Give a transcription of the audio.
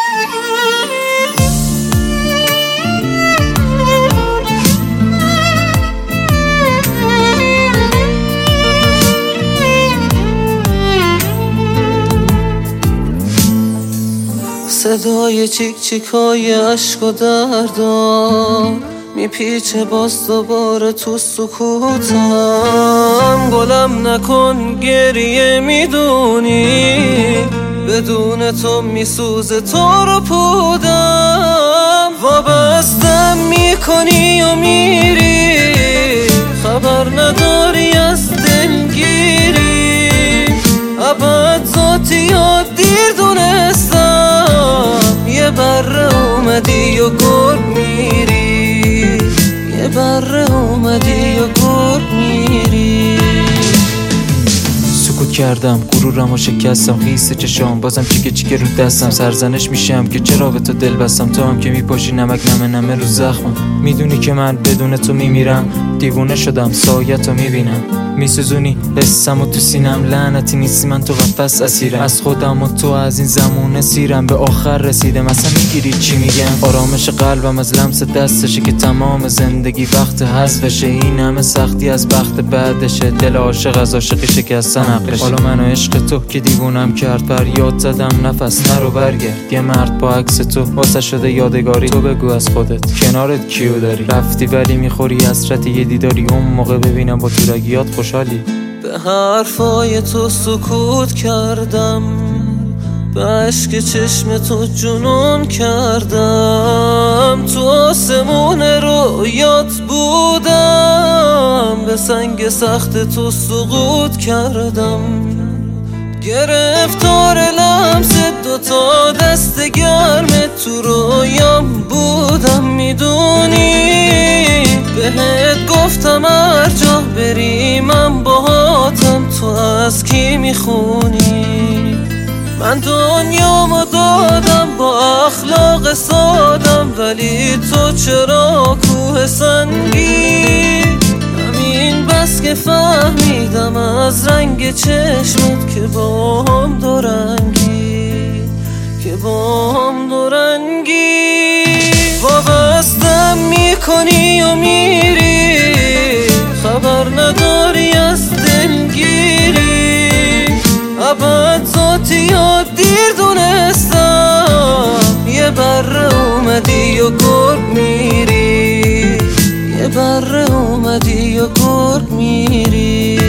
صدای چیک چیکای عشق و دردم میپیچه باز دوباره تو سکوتم. گلم نکن گریه میدونی بدون تو میسوزه تو رو پودم. وابستم میکنی و میری خبر نداری از دلگیری. ابد ذاتی یا دیر دونستم یه بره اومدی و گرگ میری. یه بره اومدی و گرگ میری. سکوت کردم غرورم و شکستم خیس چشام بازم چیکه چیکه رو دستم. سرزنش میشم که چرا به تو دل بستم. تو هم که میپاشی نمک نمه نمه رو زخمم. میدونی که من بدون تو میمیرم. دیوونه شدم سایتو میبینم میسوزونی حسم و تو سینم. لعنتی نیستی من تو قفس اسیرم. از خودم و تو از این زمونه سیرم. به آخر رسیدم اصلا میگیری چی میگم. آرامش قلبم از لمس دستشه که تمام زندگی وقت حذفشه. این همه سختی از بخت بعدشه. دل عاشق از عاشقی شکستن عقلشه. حالا من و عشق تو که دیوونم کرد. فریاد زدم نفس نرو برگرد. یه مرد با عکس تو واسه شده یادگاری. تو بگو از خودت کنارت کیو داری. رفتی ولی میخوری حسرت یه دیداری. اون موقع ببینم با تورگیات خوشحالی. به حرفای تو سکوت کردم. به عشق چشم تو جنون کردم. تو آسمون رویات بودم. به سنگ سخت تو سقوط کردم. گرفتار لمس دوتا دست گرم تو رویام بودم. میدونی بهت گفتم هر جا بری من باهاتم. تو از کی میخونی؟ من دنیامو دادم با اخلاق سادم. ولی تو چرا کوه سنگی؟ همین بس که فهمیدم از رنگ چشمت که با هم دو رنگی. که با هم دو رنگی. وابستم میکنی و میری خبر نداری از دلگیری. ابد ذاتی یا دیر دونستم یه بره اومدی و گرگ میری. یه بره اومدی و گرگ میری.